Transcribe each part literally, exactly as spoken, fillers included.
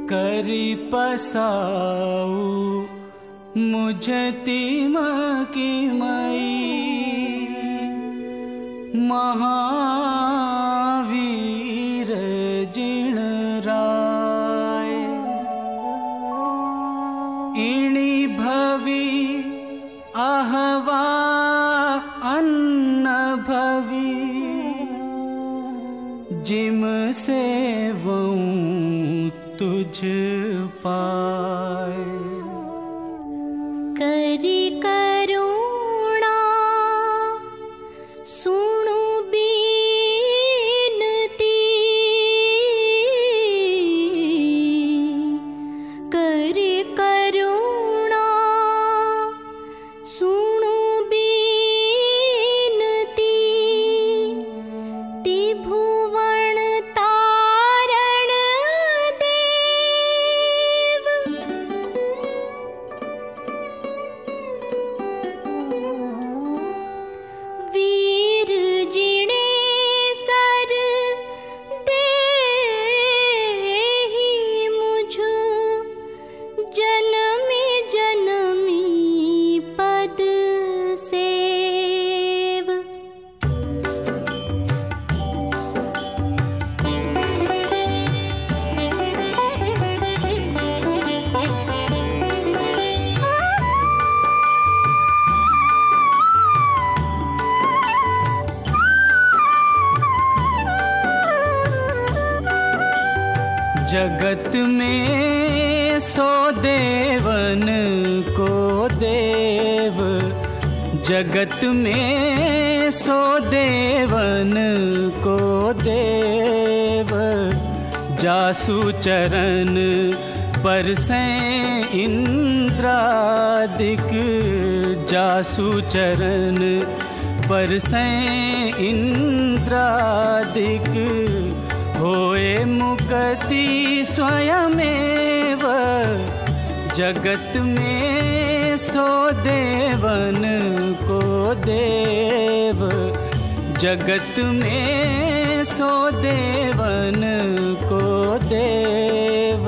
करी पसाऊ मुझे तिमकी मई, महावीर जिण राय। इणी भवी आहवा अन्न भवी, जिम सेवऊं तुझ पाए। करी करुणा सुनु बीनती, करी करुणा सुनु बीनती, त्रिभुवन तारण देव। वीर जिणे सर देहि मुझु, जनमी जनमी पद सेव। जगत में सो देवन को देव, जगत में सो देवन को देव। जासु चरण पर से इंद्रादिक, जासु चरण पर से इंद्रादिक। होए मुक्ति स्वयमेव, जगत में सो देवन को देव, जगत में सो देवन को देव।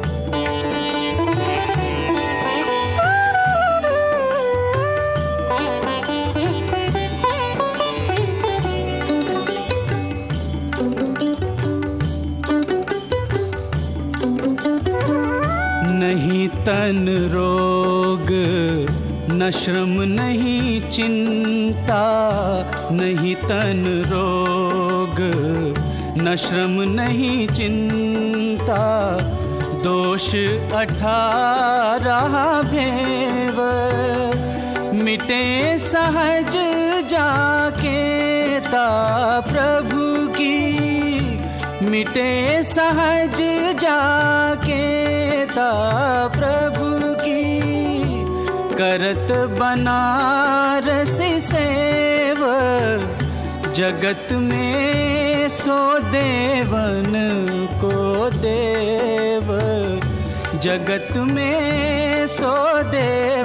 नहीं तन रोग न श्रम नहीं चिंता, नहीं तन रोग न श्रम नहीं चिंता। दोष अठारह भेव, मिटे सहज जाके ता प्रभु की, मिटे सहज जाके ता प्रभु की। करत बनारस सेव, जगत में सो देवन को देव, जगत में सो देव